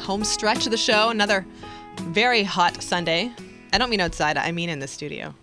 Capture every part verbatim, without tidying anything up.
home stretch of the show. Another very hot Sunday. I don't mean outside, I mean in the studio.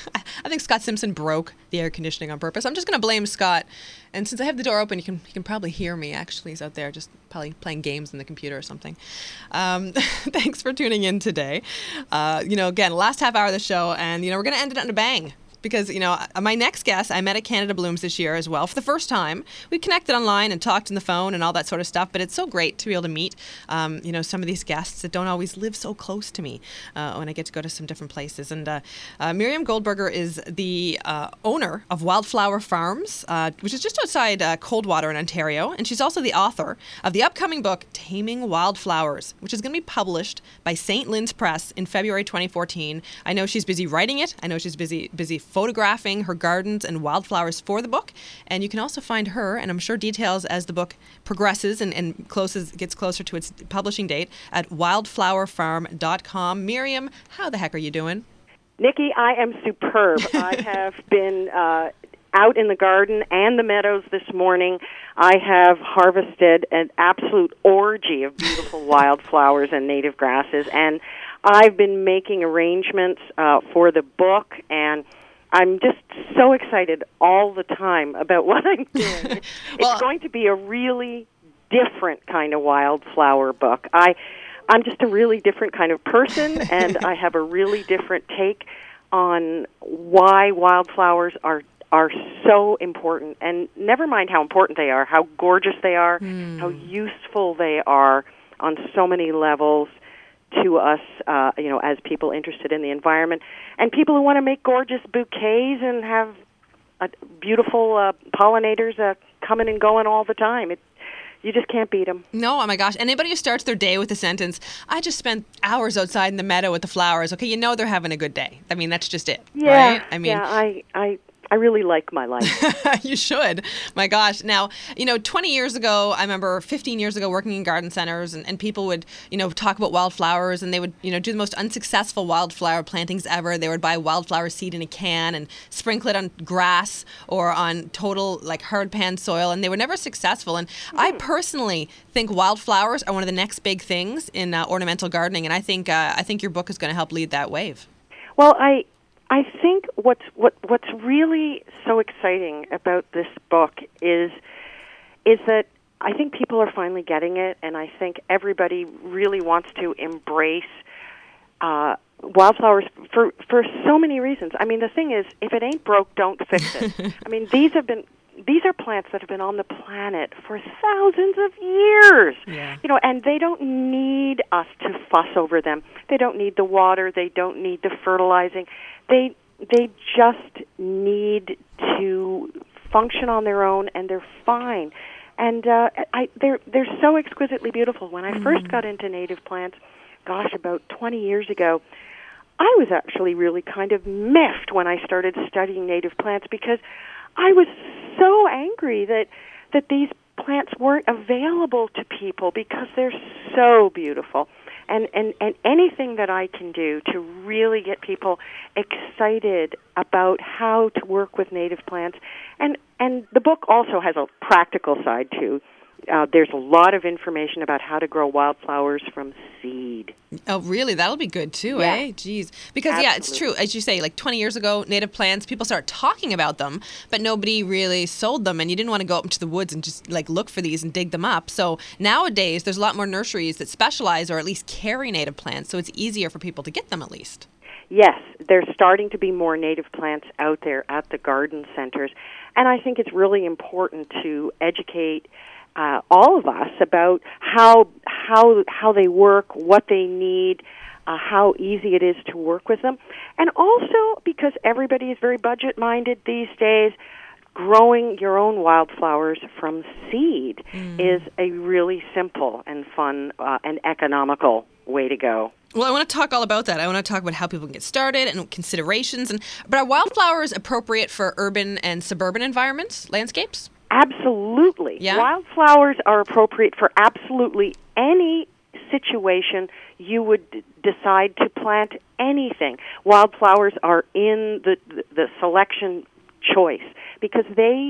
I think Scott Simpson broke the air conditioning on purpose. I'm just going to blame Scott. And since I have the door open, you can you can probably hear me. Actually, he's out there just probably playing games in the computer or something. Um, thanks for tuning in today. Uh, you know, again, last half hour of the show, and, you know, we're going to end it on a bang. Because, you know, my next guest, I met at Canada Blooms this year as well for the first time. We connected online and talked on the phone and all that sort of stuff, but it's so great to be able to meet, um, you know, some of these guests that don't always live so close to me uh, when I get to go to some different places. And uh, uh, Miriam Goldberger is the uh, owner of Wildflower Farms, uh, which is just outside uh, Coldwater in Ontario. And she's also the author of the upcoming book, Taming Wildflowers, which is going to be published by Saint Lynn's Press in February twenty fourteen. I know she's busy writing it. I know she's busy busy photographing her gardens and wildflowers for the book. And you can also find her, and I'm sure details as the book progresses and, and closes, gets closer to its publishing date, at wildflower farm dot com. Miriam, how the heck are you doing? Nikki, I am superb. I have been uh, out in the garden and the meadows this morning. I have harvested an absolute orgy of beautiful wildflowers and native grasses, and I've been making arrangements uh, for the book, and I'm just so excited all the time about what I'm doing. well, it's going to be a really different kind of wildflower book. I, I'm just a really different kind of person, and I have a really different take on why wildflowers are are so important. And never mind how important they are, how gorgeous they are, mm. how useful they are on so many levels to us, uh, you know, as people interested in the environment, and people who want to make gorgeous bouquets and have uh, beautiful uh, pollinators uh, coming and going all the time. It, you just can't beat them. No, oh my gosh. Anybody who starts their day with the sentence, I just spent hours outside in the meadow with the flowers, okay, you know they're having a good day. I mean, that's just it, yeah, right? I mean, yeah, I, I, I really like my life. You should. My gosh. Now, you know, twenty years ago, I remember fifteen years ago working in garden centers, and, and people would, you know, talk about wildflowers, and they would, you know, do the most unsuccessful wildflower plantings ever. They would buy wildflower seed in a can and sprinkle it on grass or on total, like, hard pan soil, and they were never successful. And mm. I personally think wildflowers are one of the next big things in uh, ornamental gardening, and I think uh, I think your book is going to help lead that wave. Well, I... I think what's what what's really so exciting about this book is is that I think people are finally getting it, and I think everybody really wants to embrace uh, wildflowers for for so many reasons. I mean, the thing is, if it ain't broke, don't fix it. I mean, these have been these are plants that have been on the planet for thousands of years. Yeah. You know, and they don't need us to fuss over them. They don't need the water. They don't need the fertilizing. They they just need to function on their own, and they're fine. And uh, I, they're they're so exquisitely beautiful. When I mm-hmm. first got into native plants, gosh, about twenty years ago, I was actually really kind of miffed when I started studying native plants, because I was so angry that that these plants weren't available to people because they're so beautiful. And, and, and anything that I can do to really get people excited about how to work with native plants. And, and the book also has a practical side, too. Uh, there's a lot of information about how to grow wildflowers from seed. Oh, really? That'll be good, too, yeah. eh? Jeez. Because, Absolutely. yeah, it's true. As you say, like twenty years ago, native plants, people started talking about them, but nobody really sold them, and you didn't want to go up into the woods and just, like, look for these and dig them up. So nowadays, there's a lot more nurseries that specialize or at least carry native plants, so it's easier for people to get them at least. Yes, there's starting to be more native plants out there at the garden centers, and I think it's really important to educate Uh, all of us about how how how they work, what they need, uh, how easy it is to work with them, and also because everybody is very budget-minded these days, growing your own wildflowers from seed mm. is a really simple and fun uh, and economical way to go. Well, I want to talk all about that. I want to talk about how people can get started and considerations. And but are wildflowers appropriate for urban and suburban environments, landscapes? Absolutely. Yeah? Wildflowers are appropriate for absolutely any situation you would d- decide to plant anything. Wildflowers are in the, the, the selection choice because they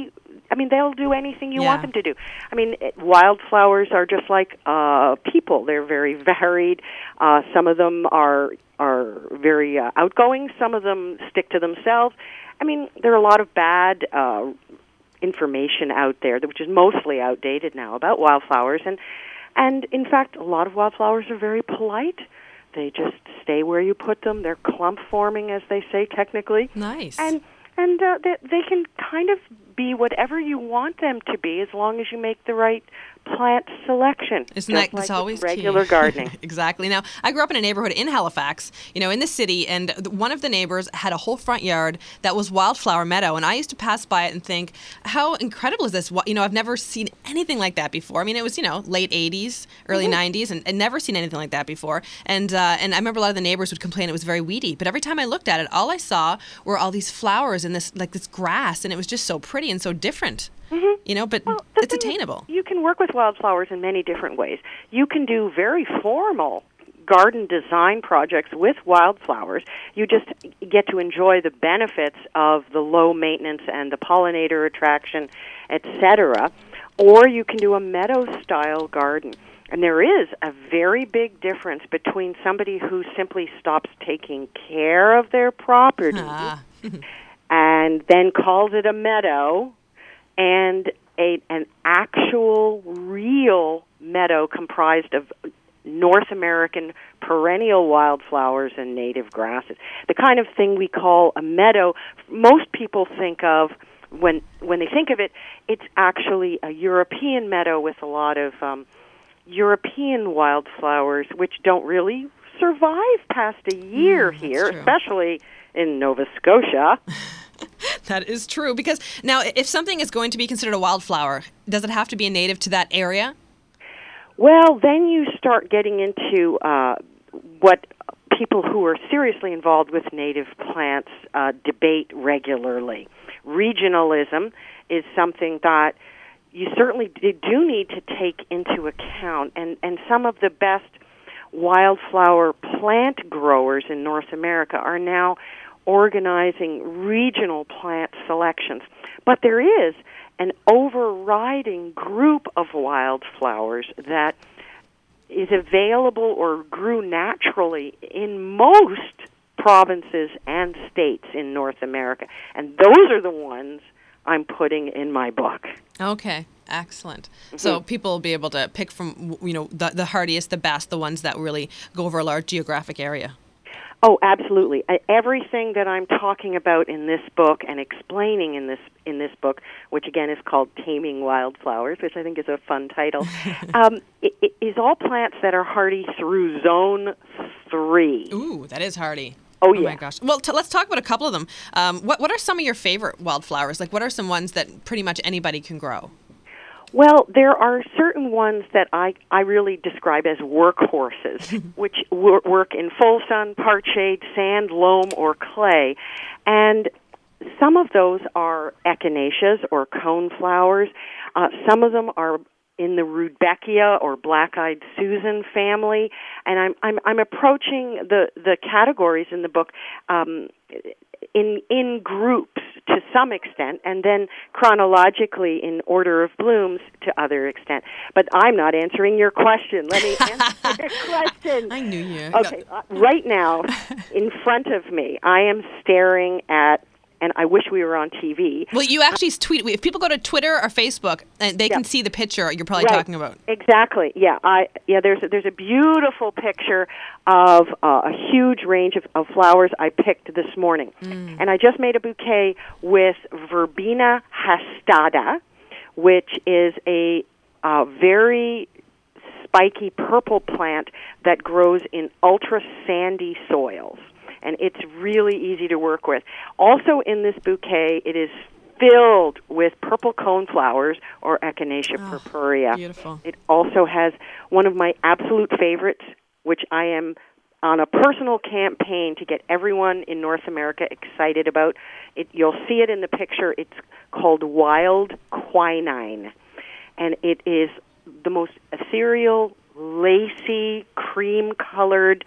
I mean, they'll do anything you Yeah. want them to do. I mean, it, wildflowers are just like uh, people. They're very varied. Uh, some of them are are very uh, outgoing. Some of them stick to themselves. I mean, there are a lot of bad uh, information out there, which is mostly outdated now, about wildflowers. And, and in fact, a lot of wildflowers are very polite. They just stay where you put them. They're clump forming, as they say technically. Nice. And and uh, they, they can kind of be whatever you want them to be as long as you make the right plant selection. Isn't just that that's like always with regular key. gardening? Exactly. Now, I grew up in a neighborhood in Halifax, you know, in the city, and th- one of the neighbors had a whole front yard that was wildflower meadow, and I used to pass by it and think, how incredible is this? Wha- You know, I've never seen anything like that before. I mean, it was, you know, late eighties, early Mm-hmm. nineties, and, and never seen anything like that before. And uh, and I remember a lot of the neighbors would complain it was very weedy, but every time I looked at it, all I saw were all these flowers and this like this grass, and it was just so pretty and so different. Mm-hmm. You know, but Well, the it's thing is, attainable. You can work with wildflowers in many different ways. You can do very formal garden design projects with wildflowers. You just get to enjoy the benefits of the low maintenance and the pollinator attraction, et cetera. Or you can do a meadow-style garden. And there is a very big difference between somebody who simply stops taking care of their property Ah. and then calls it a meadow, and a, an actual, real meadow comprised of North American perennial wildflowers and native grasses. The kind of thing we call a meadow, most people think of, when when they think of it, it's actually a European meadow with a lot of um, European wildflowers, which don't really survive past a year Mm, that's here, true. especially in Nova Scotia. That is true. Because now, if something is going to be considered a wildflower, does it have to be a native to that area? Well, then you start getting into uh, what people who are seriously involved with native plants uh, debate regularly. Regionalism is something that you certainly do need to take into account, and, and some of the best wildflower plant growers in North America are now organizing regional plant selections. But there is an overriding group of wildflowers that is available or grew naturally in most provinces and states in North America. And those are the ones I'm putting in my book. Okay, excellent. So people will be able to pick from, you know, the, the hardiest, the best, the ones that really go over a large geographic area. Oh, absolutely. Uh, Everything that I'm talking about in this book and explaining in this in this book, which again is called Taming Wildflowers, which I think is a fun title, um, it, it is all plants that are hardy through zone three. Ooh, that is hardy. Oh, Oh yeah. my gosh. Well, t- let's talk about a couple of them. Um, what what are some of your favorite wildflowers? Like, what are some ones that pretty much anybody can grow? Well, there are certain ones that I, I really describe as workhorses, which wor- work in full sun, part shade, sand, loam, or clay. And some of those are echinaceas or coneflowers. Uh, some of them are in the Rudbeckia or black-eyed Susan family, and I'm I'm, I'm approaching the, the categories in the book um, in in groups to some extent, and then chronologically in order of blooms to other extent. But I'm not answering your question. Let me answer your question. I knew you. Okay, uh, right now, in front of me, I am staring at, and I wish we were on T V. Well, you actually tweet. If people go to Twitter or Facebook, and they Yeah. can see the picture you're probably Right. talking about. Exactly. Yeah. I yeah. There's a, there's a beautiful picture of uh, a huge range of, of flowers I picked this morning, and I just made a bouquet with Verbena hastada, which is a uh, very spiky purple plant that grows in ultra sandy soils, and it's really easy to work with. Also in this bouquet, it is filled with purple coneflowers, or Echinacea Oh, purpurea. beautiful. It also has one of my absolute favorites, which I am on a personal campaign to get everyone in North America excited about. It, you'll see it in the picture. It's called wild quinine, and it is the most ethereal, lacy, cream-colored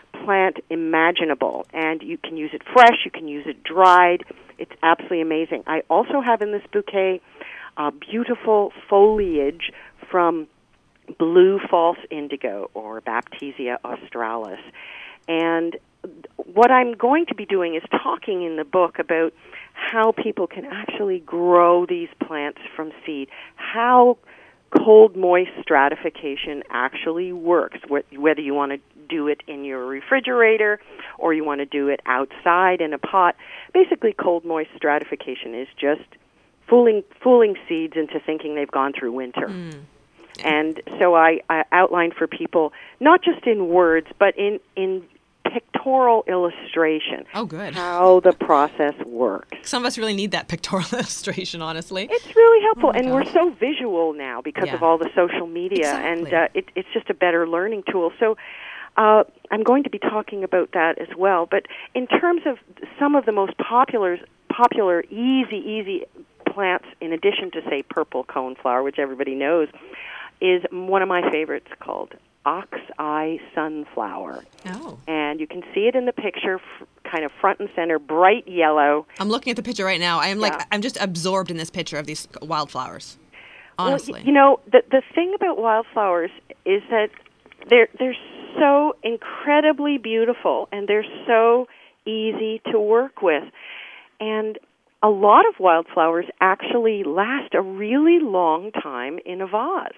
plant imaginable. And you can use it fresh, you can use it dried. It's absolutely amazing. I also have in this bouquet uh, beautiful foliage from blue false indigo, or Baptisia australis. And what I'm going to be doing is talking in the book about how people can actually grow these plants from seed, how cold moist stratification actually works, whether you want to do it in your refrigerator or you want to do it outside in a pot. Basically, cold moist stratification is just fooling fooling seeds into thinking they've gone through winter. Mm. And so I, I outlined for people, not just in words, but in, in pictorial illustration. Oh, good. How the process works. Some of us really need that pictorial illustration, honestly. It's really helpful, oh and gosh. we're so visual now because yeah. of all the social media, exactly. and uh, it, it's just a better learning tool. So uh, I'm going to be talking about that as well. But in terms of some of the most popular, popular, easy, easy plants, in addition to, say, purple coneflower, which everybody knows, is one of my favorites called ox-eye sunflower. Oh. And you can see it in the picture, f- kind of front and center, bright yellow. I'm looking at the picture right now. I am like, yeah. I'm just absorbed in this picture of these wildflowers. Honestly. Well, you know, the the thing about wildflowers is that they're they're so incredibly beautiful, and they're so easy to work with. And a lot of wildflowers actually last a really long time in a vase.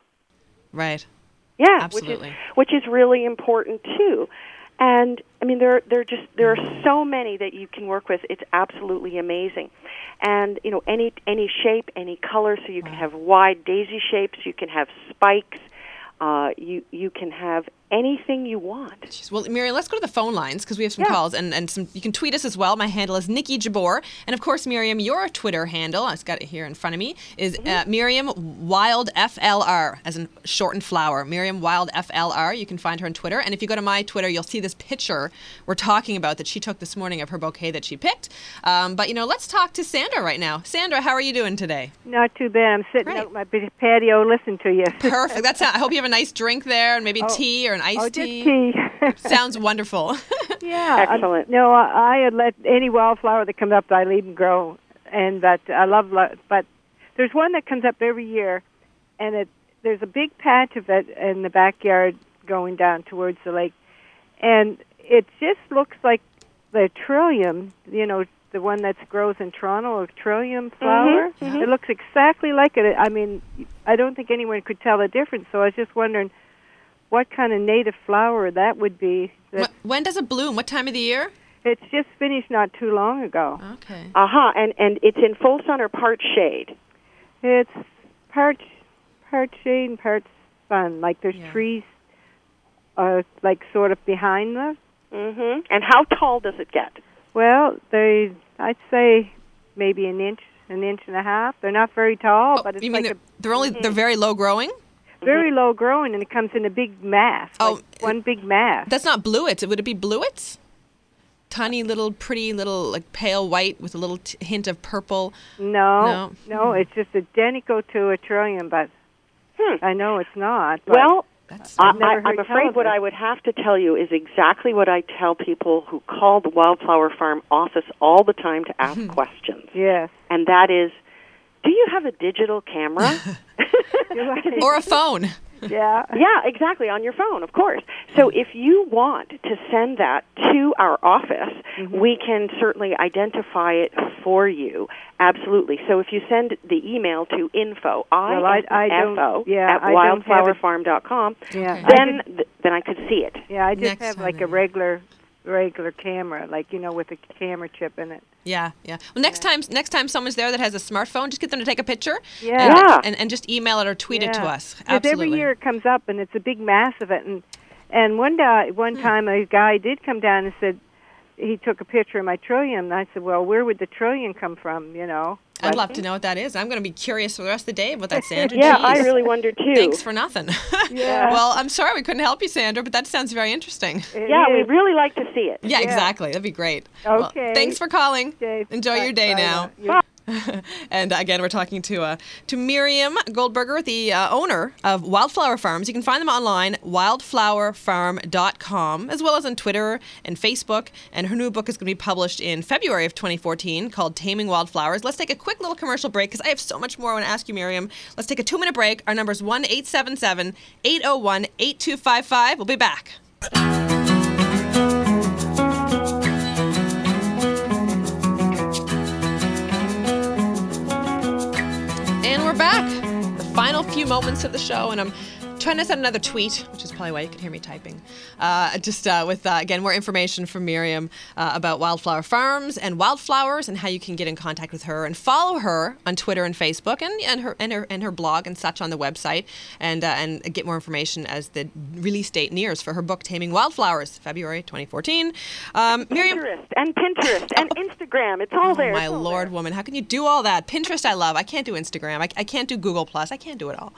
Right. Yeah, absolutely. Which is, which is really important too. And I mean, there there just there are so many that you can work with. It's absolutely amazing. And you know, any any shape, any color. So you can have wide daisy shapes. You can have spikes. Uh, you you can have anything you want. Jeez. Well, Miriam, let's go to the phone lines because we have some yeah. calls, and, and some. You can tweet us as well. My handle is Nikki Jabor, and of course, Miriam, your Twitter handle, I've got it here in front of me, is mm-hmm. uh, Miriam Wild F L R, as in shortened flower. Miriam Wild F L R. You can find her on Twitter, and if you go to my Twitter, you'll see this picture we're talking about that she took this morning of her bouquet that she picked. Um, but you know, let's talk to Sandra right now. Sandra, how are you doing today? Not too bad. I'm sitting Great. out my patio listening to you. Perfect. That's. I hope you have a nice drink there, and maybe oh, tea or an iced oh, tea. Just tea. Sounds wonderful. yeah, excellent. I, no, I, I let any wildflower that comes up, I leave them grow, and that I love. But there's one that comes up every year, and it there's a big patch of it in the backyard going down towards the lake, and it just looks like the trillium. You know, the one that grows in Toronto, a trillium flower. Mm-hmm, mm-hmm. It looks exactly like it. I mean, I don't think anyone could tell the difference. So I was just wondering what kind of native flower that would be. That when does it bloom? What time of the year? It's just finished not too long ago. Okay. Uh-huh, and, and it's in full sun or part shade? It's part, part shade and part sun. Like there's yeah. trees uh, like sort of behind them. Mm-hmm. And how tall does it get? Well, they, I'd say maybe an inch, an inch and a half. They're not very tall, oh, but it's you mean like they're, a, they're only they're very low growing? Very low growing, and it comes in a big mass. Oh, like one big mass. That's not bluets. Would it be bluets? Tiny little, pretty little, like pale white with a little t- hint of purple. No, no, no, it's just identical to a trillium, but hmm. I know it's not. But Well, That's, I, I've never I, I'm heard afraid tell of what it. I would have to tell you is exactly what I tell people who call the Wildflower Farm office all the time to ask questions. Yes. And that is, do you have a digital camera? or a phone. Yeah. Yeah, exactly, on your phone, of course. So if you want to send that to our office, mm-hmm. we can certainly identify it for you. Absolutely. So if you send the email to info, well, I, I info yeah, at wildflower farm dot com, yeah. then, I th- then I could see it. Yeah, I just Next have time like maybe. a regular regular camera, like, you know, with a camera chip in it. Yeah, yeah. Well, next Yeah. time, next time someone's there that has a smartphone, just get them to take a picture. Yeah. And, Yeah. and, and just email it or tweet it to Yeah. us. 'Cause Absolutely. every year it comes up, and it's a big mass of it. And and one day, one time, a guy did come down and said he took a picture of my trillium. And I said, well, where would the trillium come from? You know. I'd But- love to know what that is. I'm going to be curious for the rest of the day about that, Sandra. Yeah, Jeez. I really wonder, too. Thanks for nothing. Yeah. Well, I'm sorry we couldn't help you, Sandra, but that sounds very interesting. It Yeah, is. we'd really like to see it. Yeah, Yeah. exactly. That'd be great. Well, Okay. thanks for calling. Okay, Enjoy bye- your day bye now. You- And again, we're talking to uh, to Miriam Goldberger, the uh, owner of Wildflower Farms. You can find them online, wildflower farm dot com, as well as on Twitter and Facebook. And her new book is going to be published in February of twenty fourteen called Taming Wildflowers. Let's take a quick little commercial break because I have so much more I want to ask you, Miriam. Let's take a two-minute break. Our number is one eight seven seven, eight oh one, eight two five five. We'll be back. And we're back. The final few moments of the show, and I'm trying to send another tweet, which is probably why you can hear me typing. Uh, just uh, with, uh, again, more information from Miriam uh, about Wildflower Farms and wildflowers and how you can get in contact with her and follow her on Twitter and Facebook and, and her and her and her blog and such on the website, and uh, and get more information as the release date nears for her book Taming Wildflowers, February twenty fourteen. Um, Miriam, Pinterest and Pinterest and Instagram. It's all there. Oh, my it's all Lord, there. woman, how can you do all that? Pinterest, I love. I can't do Instagram. I, I can't do Google Plus. I can't do it all.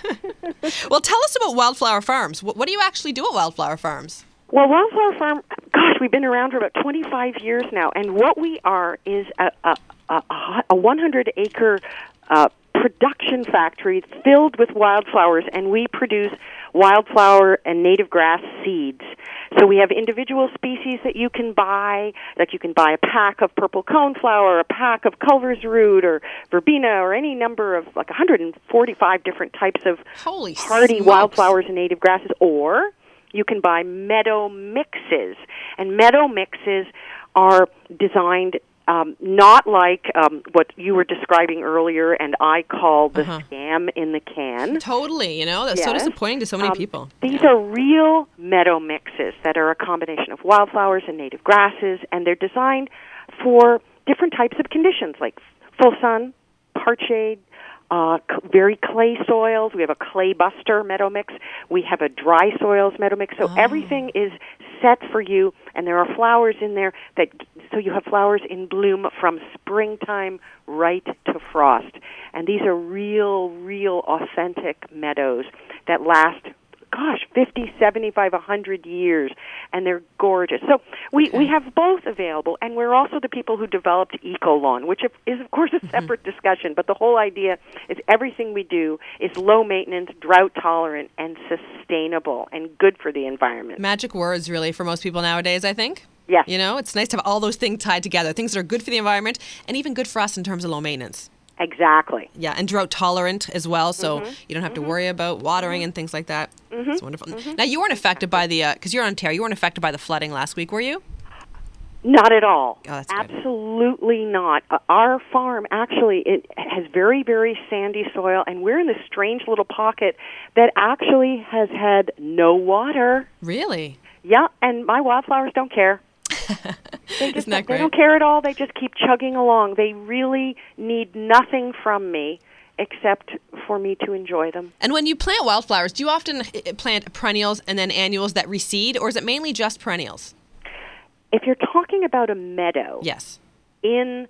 Well, tell us about Wildflower Farms. What, what do you actually do at Wildflower Farms? Well, Wildflower Farm, gosh, we've been around for about twenty-five years now, and what we are is a, a, a, a one hundred acre uh, production factory filled with wildflowers, and we produce wildflower and native grass seeds. So we have individual species that you can buy, like you can buy a pack of purple coneflower, a pack of Culver's root, or verbena, or any number of like one hundred forty-five different types of Holy hardy smokes. wildflowers and native grasses, or you can buy meadow mixes. And meadow mixes are designed um, not like um, what you were describing earlier and I call the Uh-huh. scam in the can. Totally, you know, that's so Yes. disappointing to so many Um, people. These are real meadow mixes that are a combination of wildflowers and native grasses, and they're designed for different types of conditions like full sun, part shade, uh, c- very clay soils. We have a clay buster meadow mix. We have a dry soils meadow mix. So Oh. everything is set for you, and there are flowers in there that so you have flowers in bloom from springtime right to frost. And these are real, real authentic meadows that last, gosh, fifty, seventy-five, one hundred years, and they're gorgeous. So we, Okay. we have both available, and we're also the people who developed Eco-Lawn, which is, of course, a separate discussion, but the whole idea is everything we do is low maintenance, drought tolerant, and sustainable, and good for the environment. Magic words, really, for most people nowadays, I think. Yes. You know, it's nice to have all those things tied together, things that are good for the environment and even good for us in terms of low maintenance. Exactly. Yeah, and drought tolerant as well, so Mm-hmm. you don't have to worry about watering and things like that. It's wonderful. Now, you weren't affected by the, because you're in Ontario, you weren't affected by the flooding last week, were you? Not at all. Oh, that's good. Absolutely not. Uh, our farm actually it has very, very sandy soil, and we're in this strange little pocket that actually has had no water. Really? Yeah, and my wildflowers don't care. They just Isn't that they great? don't care at all. They just keep chugging along. They really need nothing from me except for me to enjoy them. And when you plant wildflowers, do you often uh, plant perennials and then annuals that reseed, or is it mainly just perennials? If you're talking about a meadow, Yes. in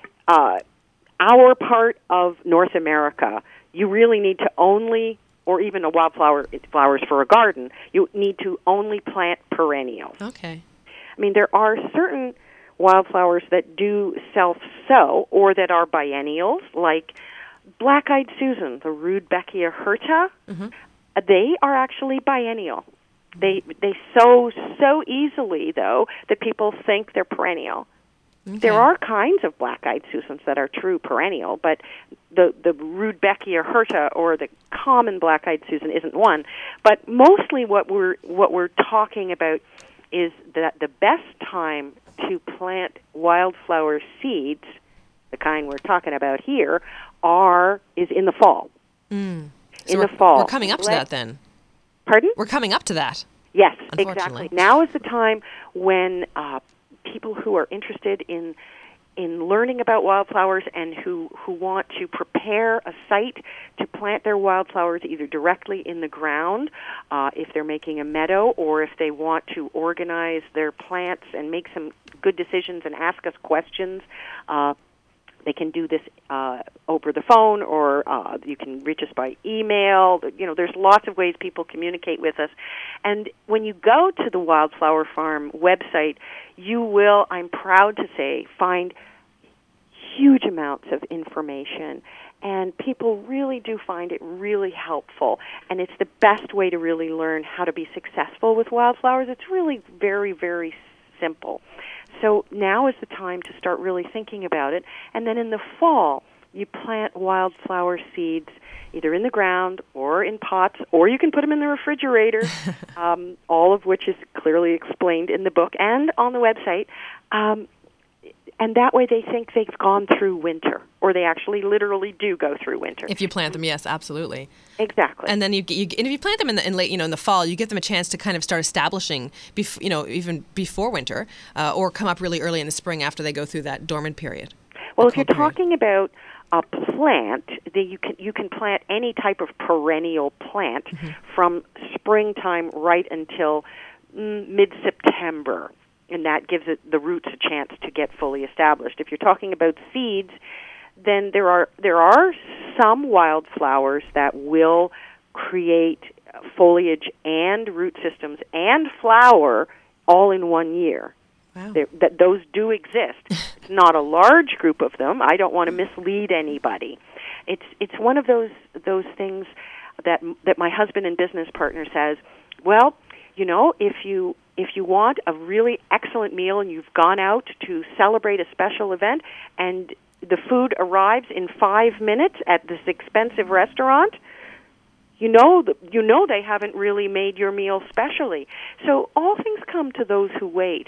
uh, our part of North America, you really need to only, or even a wildflower flowers for a garden, you need to only plant perennials. Okay. I mean, there are certain wildflowers that do self-sow or that are biennials, like black-eyed Susan, the Rudbeckia hirta. Mm-hmm. They are actually biennial. They they sow so easily, though, that people think they're perennial. Okay. There are kinds of black-eyed Susans that are true perennial, but the the Rudbeckia hirta or the common black-eyed Susan isn't one. But mostly, what we're what we're talking about is that the best time to plant wildflower seeds, the kind we're talking about here, are is in the fall. Mm. So in we're, the fall, we're coming up to Let- that then. Pardon? We're coming up to that. Yes, Unfortunately. exactly. Now is the time when uh, people who are interested in in learning about wildflowers and who, who want to prepare a site to plant their wildflowers either directly in the ground, uh, if they're making a meadow, or if they want to organize their plants and make some good decisions and ask us questions. Uh, They can do this uh, over the phone, or uh, you can reach us by email. You know, there's lots of ways people communicate with us. And when you go to the Wildflower Farm website, you will, I'm proud to say, find huge amounts of information, and people really do find it really helpful. And it's the best way to really learn how to be successful with wildflowers. It's really very, very simple. So now is the time to start really thinking about it. And then in the fall, you plant wildflower seeds either in the ground or in pots, or you can put them in the refrigerator, um, all of which is clearly explained in the book and on the website. Um, and that way they think they've gone through winter, or they actually literally do go through winter. If you plant them, yes, absolutely. Exactly. And then you, you and if you plant them in, the, in late, you know, in the fall, you give them a chance to kind of start establishing, bef- you know, even before winter, uh, or come up really early in the spring after they go through that dormant period. Well, if you're period. talking about a plant, that you can you can plant any type of perennial plant mm-hmm. from springtime right until mm, mid-September, and that gives it the roots a chance to get fully established. If you're talking about seeds, then there are there are some wildflowers that will create foliage and root systems and flower all in one year. Wow. That those do exist. It's not a large group of them. I don't want to mislead anybody. It's it's one of those those things that that my husband and business partner says, well, you know, if you if you want a really excellent meal and you've gone out to celebrate a special event and the food arrives in five minutes at this expensive restaurant, you know you know they haven't really made your meal specially. So all things come to those who wait.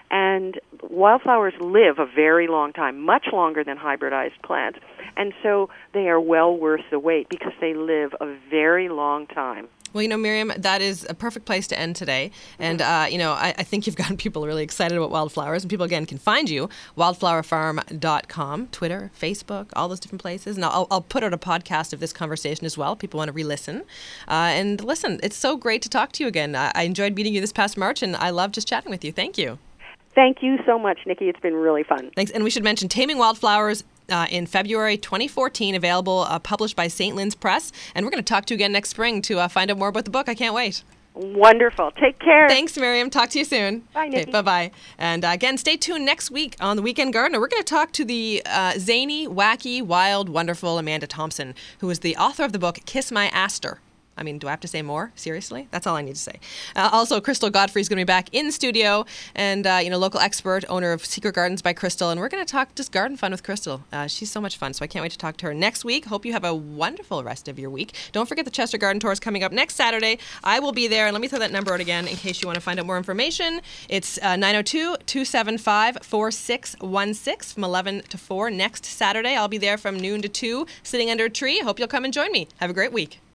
And wildflowers live a very long time, much longer than hybridized plants. And so they are well worth the wait because they live a very long time. Well, you know, Miriam, that is a perfect place to end today. And, uh, you know, I, I think you've gotten people really excited about wildflowers. And people, again, can find you, wildflower farm dot com, Twitter, Facebook, all those different places. And I'll, I'll put out a podcast of this conversation as well. People want to re-listen. Uh, and listen, it's so great to talk to you again. I, I enjoyed meeting you this past March, and I love just chatting with you. Thank you. Thank you so much, Nikki. It's been really fun. Thanks. And we should mention Taming Wildflowers uh, in February twenty fourteen, available, uh, published by Saint Lynn's Press. And we're going to talk to you again next spring to uh, find out more about the book. I can't wait. Wonderful. Take care. Thanks, Miriam. Talk to you soon. Bye, Nikki. Okay, bye-bye. And uh, again, stay tuned next week on The Weekend Gardener. We're going to talk to the uh, zany, wacky, wild, wonderful Amanda Thompson, who is the author of the book Kiss My Aster. I mean, do I have to say more? Seriously? That's all I need to say. Uh, also, Crystal Godfrey is going to be back in studio, and, uh, you know, local expert, owner of Secret Gardens by Crystal, and we're going to talk just garden fun with Crystal. Uh, she's so much fun, so I can't wait to talk to her next week. Hope you have a wonderful rest of your week. Don't forget the Chester Garden Tour is coming up next Saturday. I will be there, and let me throw that number out again in case you want to find out more information. It's uh, nine oh two, two seven five, four six one six from eleven to four next Saturday. I'll be there from noon to two, sitting under a tree. Hope you'll come and join me. Have a great week.